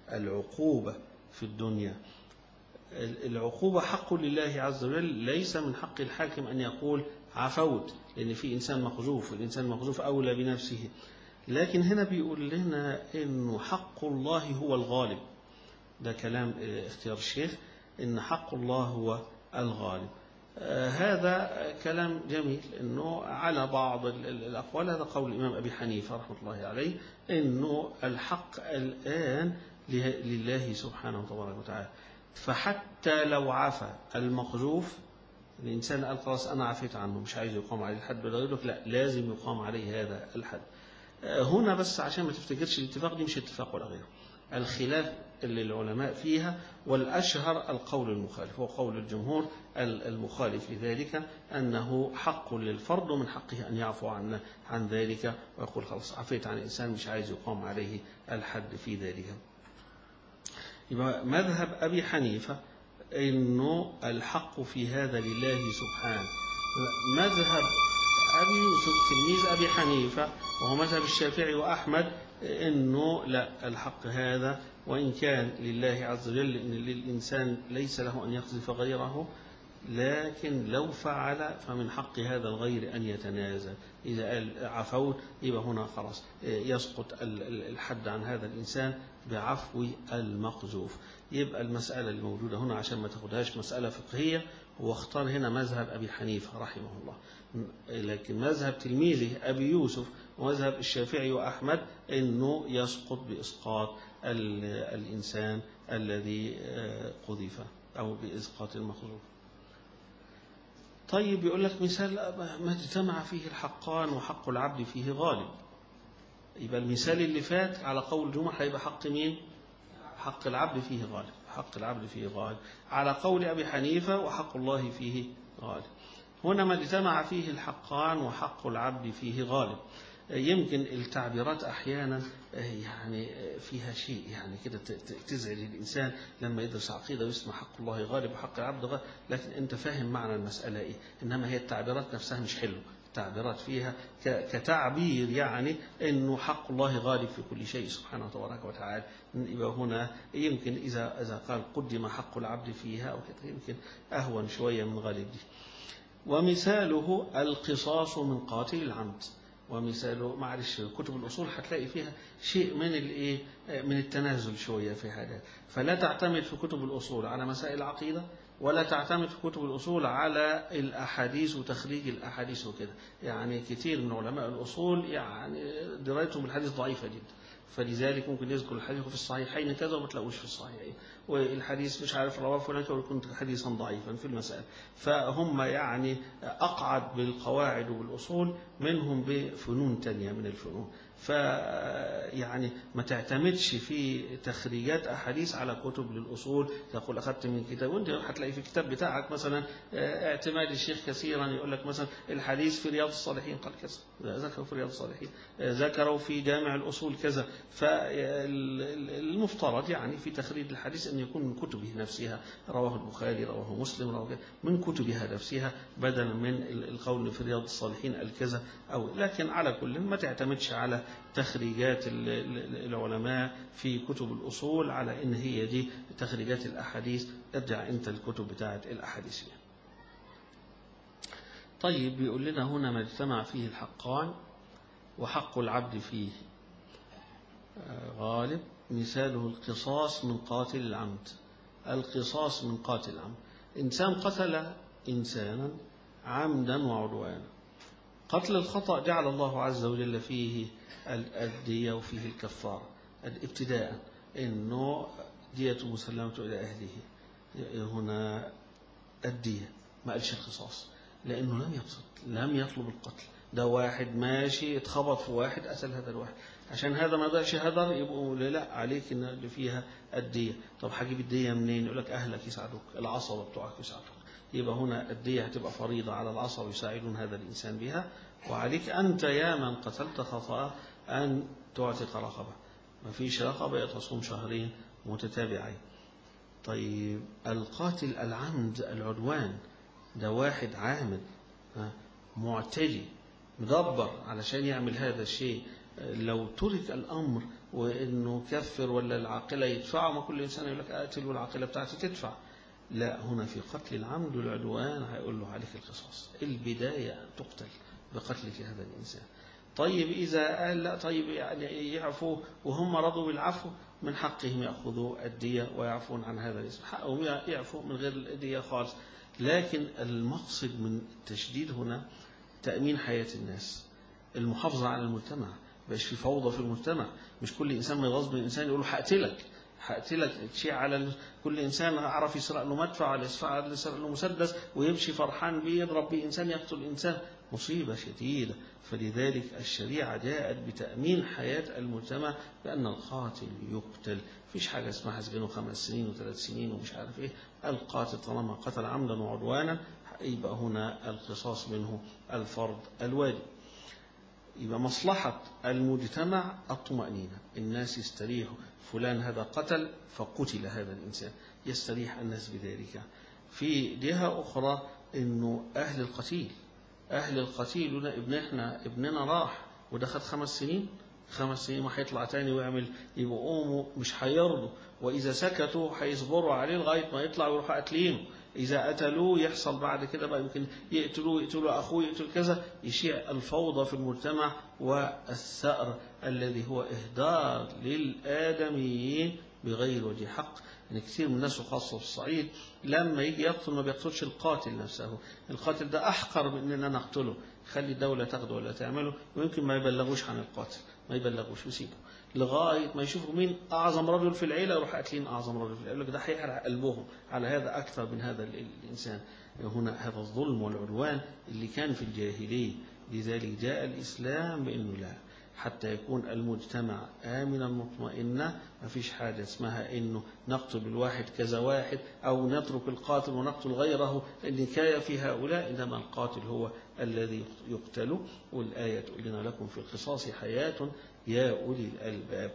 العقوبة في الدنيا. العقوبة حق لله عز وجل، ليس من حق الحاكم أن يقول عفوت، لأن في إنسان مخذوف، والإنسان المخذوف أولى بنفسه. لكن هنا بيقول لنا إنه حق الله هو الغالب. ده كلام اختيار الشيخ، إن حق الله هو الغالب. آه هذا كلام جميل، إنه على بعض الأقوال هذا قول الإمام أبي حنيفة رحمة الله عليه، إنه الحق الآن لله سبحانه وتعالى. فحتى لو عفى المخذوف، الإنسان قال خلاص أنا عفيت عنه مش عايز يقام عليه الحد، ولا يقول لك لا لازم يقام عليه هذا الحد. هنا بس عشان ما تفتكرش الاتفاق دي مش اتفاق ولا غيره، الخلاف اللي العلماء فيها، والأشهر القول المخالف، هو قول الجمهور المخالف لذلك، أنه حق للفرد ومن حقه أن يعفو عن عن ذلك ويقول خلاص عفيت عن الإنسان مش عايز يقام عليه الحد في ذلك. يبقى مذهب أبي حنيفة إنه الحق في هذا لله سبحانه. مذهب أبي يوسف تلميذ أبي حنيفة وهو مذهب الشافعي وأحمد إنه لا، الحق هذا وإن كان لله عز وجل، إن للإنسان ليس له أن يقذف غيره، لكن لو فعل فمن حق هذا الغير أن يتنازل. إذا قال عفوت يبقى هنا خلاص يسقط الحد عن هذا الإنسان بعفو المقذوف. يبقى المسألة الموجودة هنا عشان ما تاخدهاش مسألة فقهية، هو اختار هنا مذهب أبي حنيفة رحمه الله، لكن مذهب تلميذه أبي يوسف ومذهب الشافعي وأحمد إنه يسقط بإسقاط الإنسان الذي قذف أو بإسقاط المقذوف. طيب يقول لك مثال ما اجتمع فيه الحقان وحق العبد فيه غالب. يبقى المثال اللي فات على قول الجمعة هيبقى حق مين؟ حق العبد فيه غالب، حق العبد فيه غالب على قول أبي حنيفة، وحق الله فيه غالب. هنا ما اجتمع فيه الحقان وحق العبد فيه غالب. يمكن التعبيرات أحيانا يعني فيها شيء يعني كده تزعل الإنسان لما يدرس عقيدة ويسمع حق الله غالب وحق العبد غالب، لكن أنت فاهم معنى المسألة إيه. إنما هي التعبيرات نفسها مش حلوة، التعبيرات فيها كتعبير يعني إنه حق الله غالب في كل شيء سبحانه وتبارك وتعالى. يبقى هنا يمكن إذا إذا قال قدم حق العبد فيها أو كده يمكن أهون شوية من غالب دي. ومثاله القصاص من قاتل العمد. ومثاله معلش كتب الأصول هتلاقي فيها شيء من الايه من التنازل شوية في حاجات، فلا تعتمد في كتب الأصول على مسائل العقيدة، ولا تعتمد في كتب الأصول على الأحاديث وتخريج الأحاديث وكده. يعني كتير من علماء الأصول يعني درايتهم بالحديث ضعيفة جدا، فلذلك ممكن يذكر الحديث في الصحيحين كذا وما تلاقوش في الصحيحين، والحديث مش عارف رواه فلان ويكون حديثا ضعيفا في المسألة. فهم يعني أقعد بالقواعد وبالأصول منهم بفنون تانية من الفنون. فيعني ما تعتمدش في تخريجات أحاديث على كتب للأصول، تقول أخذت من كتاب، وانت هتلاقي في كتاب بتاعك مثلا اعتماد الشيخ كثيرا يقول لك مثلا الحديث في رياض الصالحين قال كذا، ذكروا في رياض الصالحين، ذكروا في جامع الأصول كذا. فالمفترض يعني في تخريج الحديث أن يكون من كتبه نفسها، رواه البخاري رواه مسلم رواه من كتبها نفسها، بدلا من القول في رياض الصالحين الكذا أو. لكن على كل ما تعتمدش على تخريجات العلماء في كتب الأصول على إن هي دي تخريجات الأحاديث، ارجع أنت الكتب بتاعة الأحاديث. طيب بيقول لنا هنا ما اجتمع فيه الحقان وحق العبد فيه غالب. مثاله القصاص من قاتل العمد. القصاص من قاتل العمد، إنسان قتل إنسانا عمدا وعدوانا. قتل الخطأ جعل الله عز وجل فيه الدية وفيه الكفارة ابتداء، إنه دية مسلمة إلى أهله. هنا الدية ما قالش القصاص، لأنه لم يقصد لم يطلب القتل. ده واحد ماشي اتخبط في واحد قتل هذا الواحد، عشان هذا ما ضاعش هدر يبقوا لا عليك إن اللي فيها الدية. طب هجيب الدية منين؟ يقول لك أهلك يساعدوك، العصبة بتوعك يساعدوك. يبقى هنا الدية هتبقى فريضة على العصبة يساعدون هذا الإنسان بها، وعليك أنت يا من قتلت خطأ أن تعتق رقبة. ما فيش رقبة تصوم شهرين متتابعين. طيب القاتل العمد العدوان، ده واحد عامل معتدي مدبر علشان يعمل هذا الشيء، لو ترك الأمر وإنه كفر ولا العاقلة يدفع، ما كل إنسان يقول لك أقتل والعاقلة بتاعتي تدفع. لا، هنا في قتل العمد والعدوان هيقول له عليك القصاص، البداية تقتل بقتلك هذا الإنسان. طيب إذا قال لا، طيب يعني يعفوا وهم رضوا بالعفو، من حقهم يأخذوا الدية ويعفون عن هذا الاسم، حقهم يعفوا من غير الدية خالص. لكن المقصد من التشديد هنا تأمين حياة الناس، المحافظة على المجتمع، مبقاش في فوضى في المجتمع. مش كل إنسان ما يغصب الإنسان يقول له هقتلك هقتلك شيء على كل إنسان عرف يسرق له مدفع ولا يسرق له مسدس ويمشي فرحان بيه يضرب بيه إنسان يقتل إنسان، مصيبة شديدة. فلذلك الشريعة جاءت بتأمين حياة المجتمع بأن القاتل يقتل. فيش حاجة اسمها سجنه خمس سنين وثلاث سنين ومش عارف إيه. القاتل طالما قتل عمدا وعدوانا يبقى هنا القصاص منه الفرض الواجب. يبقى مصلحة المجتمع الطمأنينة، الناس يستريحوا، فلان هذا قتل فقتل هذا الإنسان، يستريح الناس بذلك. في جهة أخرى إنه أهل القتيل أهل القتيل هنا ابن إحنا ابننا راح وده خد خمس سنين خمس سنين ما هيطلع تاني ويعمل، يبقى قوموا مش هيرضوا، وإذا سكتوا هيصبروا عليه لغاية ما يطلع ويروحوا قاتلينه. إذا قتلوه يحصل بعد كده بقى يمكن يقتلوه يقتلوا أخوه يقتل كذا، يشيع الفوضى في المجتمع والثأر الذي هو إهدار للآدميين بغير وجه حق. يعني كثير من الناس وخاصة في الصعيد لما يجي يقتل ما بيقتلش القاتل نفسه، القاتل ده أحقر من أن أنا أقتله، خلي الدولة تاخده ولا تعمله، ويمكن ما يبلغوش عن القاتل، ما يبلغوش ويسيبه لغاية ما يشوفوا مين أعظم رجل في العيلة يروح قاتلين أعظم رجل في العيلة، ده هيحرق قلبهم على هذا أكثر من هذا الإنسان. هنا هذا الظلم والعدوان اللي كان في الجاهلية. لذلك جاء الإسلام بأنه لا، حتى يكون المجتمع آمنا مطمئنا، ما فيش حاجة اسمها إنه نقتل الواحد كذا واحد أو نترك القاتل ونقتل غيره، النكاية في هؤلاء، إنما القاتل هو الذي يقتل. والآية تقول لنا لكم في القصاص حياة يا أولي الألباب.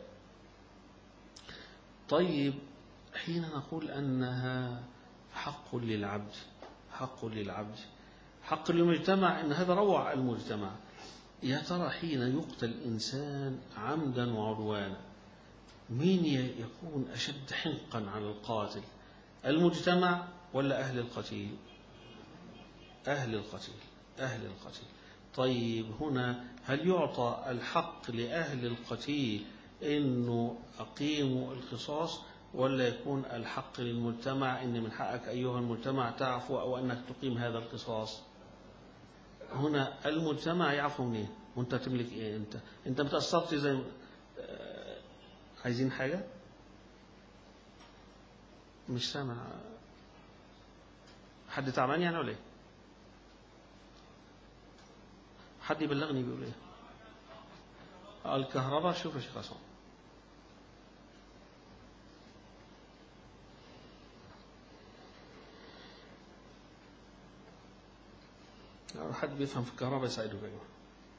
طيب حين نقول أنها حق للعبد حق للعبد حق للمجتمع، إن هذا روع المجتمع، يا ترى حين يقتل إنسان عمدا وعدوانا مين يكون أشد حنقا على القاتل، المجتمع ولا أهل القتيل؟ أهل القتيل أهل القتيل. طيب هنا هل يعطى الحق لأهل القتيل إنه أقيموا القصاص، ولا يكون الحق للمجتمع إن من حقك أيها المجتمع تعفو أو أنك تقيم هذا القصاص؟ هنا المجتمع يعفو منين وانت تملك ايه؟ انت انت متأثرت زي آه عايزين حاجة مش سامع حد تعبان يعني ولا ايه؟ حد يبلغني بيقول ايه؟ الكهرباء. شوف يا شيخ عصام، لو حد بيفهم في الكهرباء يساعده يا جماعه.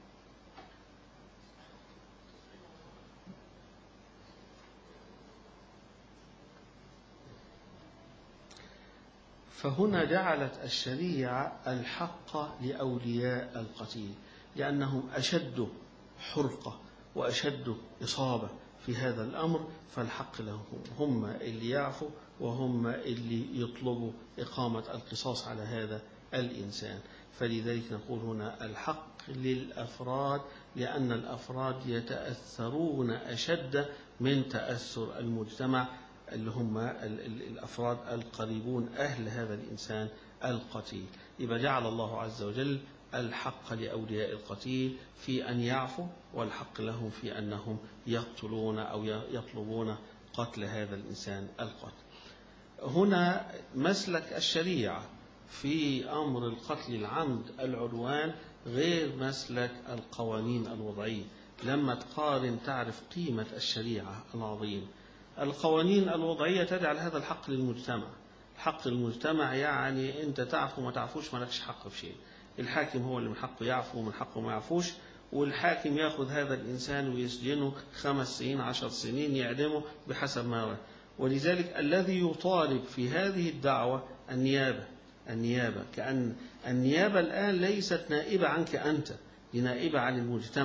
فهنا جعلت الشريعة الحق لأولياء القتيل لأنهم أشد حرقة وأشد إصابة في هذا الأمر، فالحق لهم، هم اللي يعفوا وهم اللي يطلبوا إقامة القصاص على هذا الإنسان. فلذلك نقول هنا الحق للأفراد، لأن الأفراد يتأثرون أشد من تأثر المجتمع اللي هم الأفراد القريبون أهل هذا الإنسان القتيل. يبقى جعل الله عز وجل الحق لأولياء القتيل في أن يعفوا، والحق لهم في أنهم يقتلون أو يطلبون قتل هذا الإنسان القاتل. هنا مسلك الشريعة في أمر القتل العمد العدوان غير مسلك القوانين الوضعية. لما تقارن تعرف قيمة الشريعة العظيم. القوانين الوضعية تجعل هذا الحق للمجتمع، حق المجتمع يعني أنت تعفو ما تعفوش ما لكش حق في شيء، الحاكم هو اللي من حقه يعفو ومن حقه ما يعفوش، والحاكم يأخذ هذا الإنسان ويسجنه خمس سنين عشر سنين يعدمه بحسب ما هو. ولذلك الذي يطالب في هذه الدعوة النيابة النيابة كأن النيابة الآن ليست نائبة عنك أنت، دي نائبة عن المجتمع،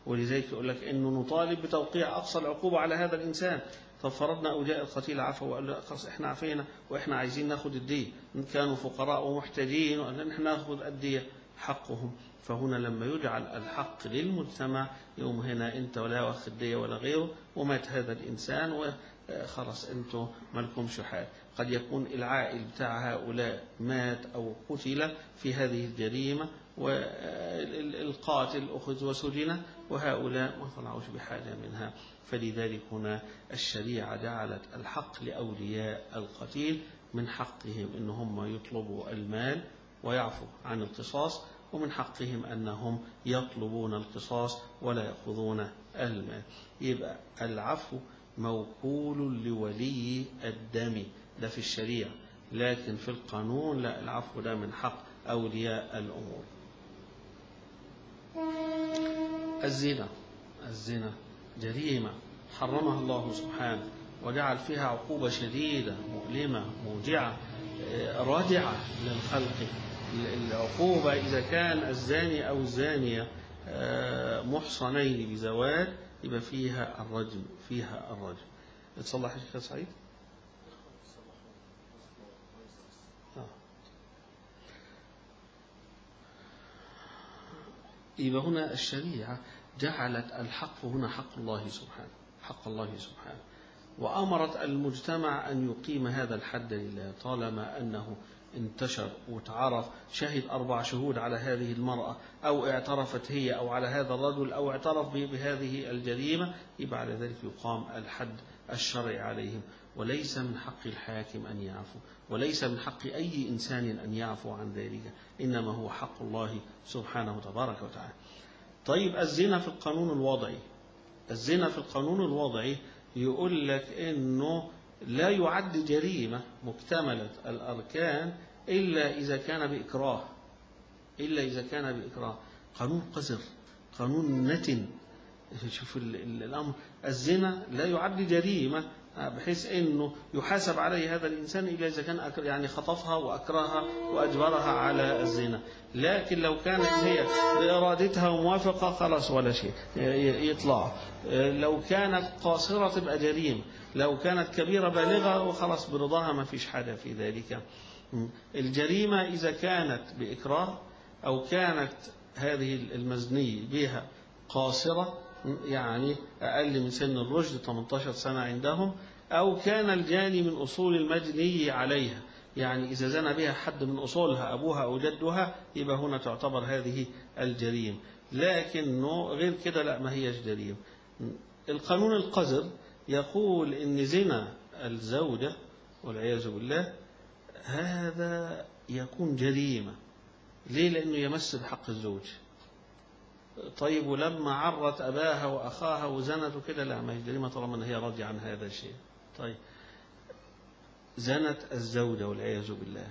ولذلك يقول لك إنه نطالب بتوقيع أقصى العقوبة على هذا الإنسان. طب فرضنا أو جاء القتيل عفوا وقال له خلاص إحنا عفينا وإحنا عايزين ناخد الدية، إن كانوا فقراء ومحتاجين وأن إحنا ناخد الدية حقهم. فهنا لما يجعل الحق للمجتمع يوم هنا أنت ولا واخد دية ولا غيره ومات هذا الإنسان وخلاص أنتوا ما لكمش حال. قد يكون العائل بتاع هؤلاء مات أو قتل في هذه الجريمة والقاتل أخذ وسجن وهؤلاء ما طلعوش بحاجة منها. فلذلك هنا الشريعة جعلت الحق لأولياء القتيل من حقهم إن هم يطلبوا المال ويعفوا عن القصاص، ومن حقهم أنهم يطلبون القصاص ولا يأخذون المال. يبقى العفو موكول لولي الدم ده في الشريعة، لكن في القانون لا، العفو ده من حق أولياء الأمور. الزنا الزنا جريمة حرمها الله سبحانه وجعل فيها عقوبة شديدة مؤلمة موجعة رادعة للخلق. العقوبة إذا كان الزاني أو الزانية محصنين بزواج يبقى فيها الرجم، فيها الرجم. اتصلح يا شيخ سعيد؟ يبقى هنا الشريعة جعلت الحق هنا حق الله سبحانه، حق الله سبحانه، وأمرت المجتمع أن يقيم هذا الحد لله طالما أنه انتشر وتعرف، شهد أربع شهود على هذه المرأة أو اعترفت هي أو على هذا الرجل أو اعترف بهذه الجريمة، يبقى على ذلك يقام الحد الشرعي عليهم. وليس من حق الحاكم أن يعفو، وليس من حق أي إنسان أن يعفو عن ذلك، إنما هو حق الله سبحانه تبارك وتعالى. طيب الزنا في القانون الوضعي، الزنا في القانون الوضعي يقول لك إنه لا يعد جريمة مكتملة الأركان إلا إذا كان بإكراه، إلا إذا كان بإكراه. قانون قذر، قانون نتن. شوف الأمر، الزنا لا يعد جريمة بحيث أنه يحاسب عليه هذا الإنسان إلا إذا كان يعني خطفها وأكرهها وأجبرها على الزنا. لكن لو كانت هي بإرادتها وموافقة خلاص ولا شيء يطلع. لو كانت قاصرة تبقى جريمة، لو كانت كبيرة بالغة وخلاص برضاها ما فيش حاجة في ذلك. الجريمة إذا كانت بإكراه أو كانت هذه المزنية بها قاصرة يعني أقل من سن الرشد ثمانية عشر سنة عندهم، أو كان الجاني من أصول المجني عليها، يعني إذا زنى بها حد من أصولها أبوها أو جدها يبقى هنا تعتبر هذه الجريمة. لكنه غير كده لا، ما هيش جريمة. القانون القذر يقول إن زنا الزوجة والعياذ بالله هذا يكون جريمة. ليه؟ لأنه يمس بحق الزوج. طيب ولما عرت أباها وأخاها وزنت وكده لا، ما هي جريمة طالما أن هي راضية عن هذا الشيء. طيب زنت الزوجة والعياذ بالله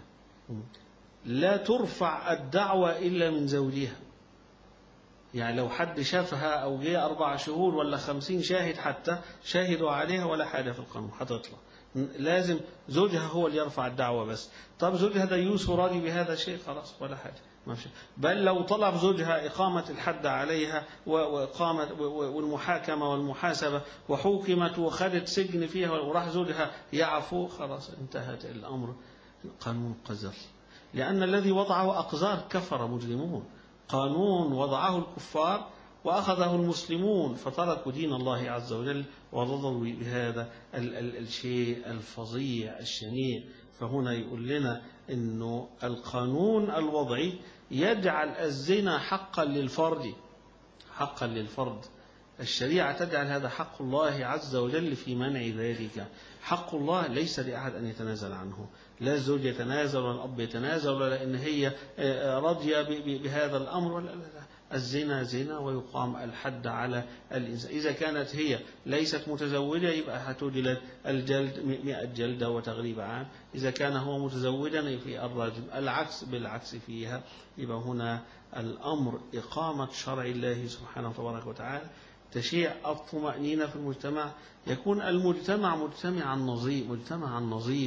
لا ترفع الدعوة إلا من زوجها. يعني لو حد شافها أو جاء أربع شهور ولا خمسين شاهد حتى شاهدوا عليها ولا حاجة في القانون هتطلع، لازم زوجها هو اللي يرفع الدعوة بس. طب زوجها ديوس وراضي بهذا الشيء خلاص ولا حاجة ماشي. بل لو طلب زوجها إقامة الحد عليها وإقامة والمحاكمة والمحاسبة وحوكمت وخدت سجن فيها وراح زوجها يعفو خلاص انتهت الأمر. قانون قذر، لأن الذي وضعه أقذار كفر مجرمون. قانون وضعه الكفار وأخذه المسلمون فتركوا دين الله عز وجل ورضوا بهذا ال ال الشيء الفظيع الشنيع. فهنا يقول لنا إنه القانون الوضعي يجعل الزنا حقا للفرد، حقا للفرد. الشريعة تجعل هذا حق الله عز وجل في منع ذلك. حق الله ليس لأحد أن يتنازل عنه، لا الزوج يتنازل ولا الأب يتنازل ولا إن هي راضية بهذا الأمر ولا لا لا. الزنا زنا ويقام الحد على الإنسان. إذا كانت هي ليست متزوجة يبقى هتجلد الجلد مئة جلدة وتغريب عام. إذا كان هو متزوجا في الرجم. العكس بالعكس فيها. يبقى هنا الأمر إقامة شرع الله سبحانه وتبارك وتعالى، تشيع الطمأنينة في المجتمع، يكون المجتمع مجتمعا نظيف، مجتمعا نظيفا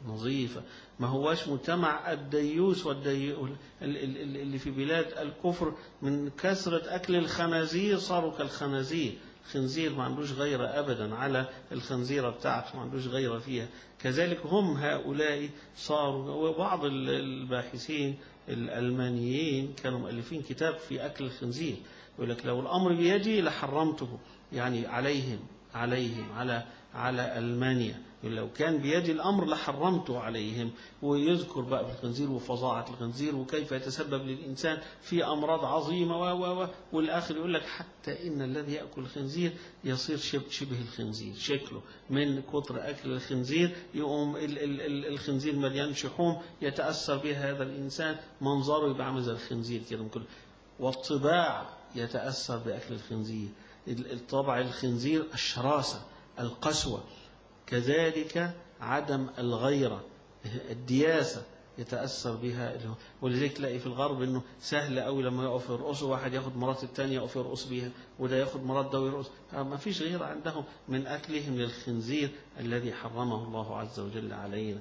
نظيفة. ما هواش مجتمع الديوس والدي اللي في بلاد الكفر من كثرة أكل الخنازير صاروا كالخنازير. خنزير ما عندوش غيرة أبدا على الخنزيرة بتاعته، ما عندوش غيرة فيها. كذلك هم هؤلاء صاروا. وبعض الباحثين الألمانيين كانوا مؤلفين كتاب في أكل الخنزير، يقول لك لو الأمر بيدي لحرمته، يعني عليهم عليهم على على ألمانيا، لو كان بيدي الأمر لحرمته عليهم. ويذكر بقى في الخنزير وفظاعة الخنزير وكيف يتسبب للإنسان في أمراض عظيمة و و والآخر يقول لك حتى إن الذي يأكل الخنزير يصير شبه الخنزير، شكله من كتر أكل الخنزير يقوم الخنزير مليان شحوم يتأثر بها هذا الإنسان، منظره يبقى عامل زي الخنزير كده. والطباع يتأثر بأكل الخنزير، الطبع الخنزير الشراسة القسوة، كذلك عدم الغيرة الدياسة يتأثر بها. ولذلك تلاقي في الغرب انه سهل قوي لما يقف يرقصوا واحد ياخد مرات الثانيه يقف يرقص بيها، وده ياخد مرات ده ويرقص. ما فيش غير عندهم من أكلهم للخنزير الذي حرمه الله عز وجل علينا.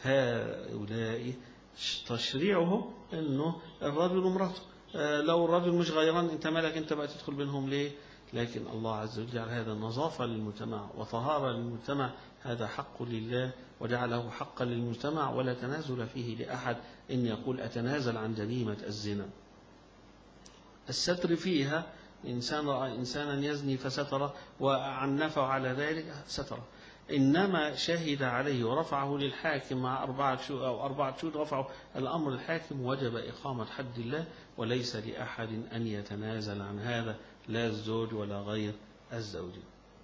هؤلاء تشريعهم انه الرجل ومراته، لو الرجل مش غيران انت مالك انت بقى تدخل بينهم ليه؟ لكن الله عز وجل جعل هذا النظافة للمجتمع وطهارة للمجتمع، هذا حق لله وجعله حقا للمجتمع، ولا تنازل فيه لأحد إن يقول أتنازل عن جريمة الزنا. الستر فيها إنسان رأى إنسانا يزني فستره وعنفه على ذلك ستره، إنما شهد عليه ورفعه للحاكم مع أربعة شهود أو أربعة شهود رفعوا الأمر للحاكم، وجب إقامة حد الله، وليس لأحد أن يتنازل عن هذا، لا الزوج ولا غير الزوج.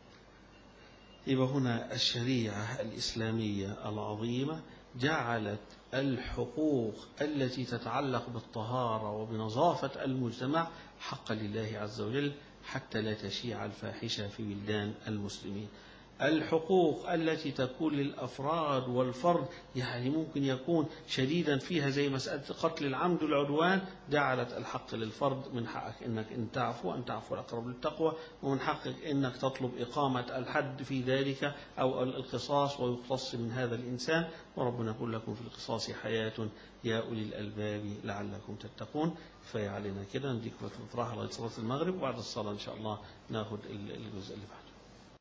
يبقى هنا الشريعة الإسلامية العظيمة جعلت الحقوق التي تتعلق بالطهارة وبنظافة المجتمع حقا لله عز وجل حتى لا تشيع الفاحشة في بلدان المسلمين. الحقوق التي تكون للأفراد والفرد يعني ممكن يكون شديدا فيها زي مسألة قتل العمد والعدوان، جعلت الحق للفرد من حقك إنك إن تعفو أن تعفو الأقرب للتقوى، ومن حقك إنك تطلب إقامة الحد في ذلك أو القصاص ويقتص من هذا الإنسان. وربنا يقول لكم في القصاص حياة يا أولي الألباب لعلكم تتقون. كفاية علينا كده، نديكم فترة راحة لغاية صلاة المغرب، وبعد الصلاة إن شاء الله ناخذ الجزء اللي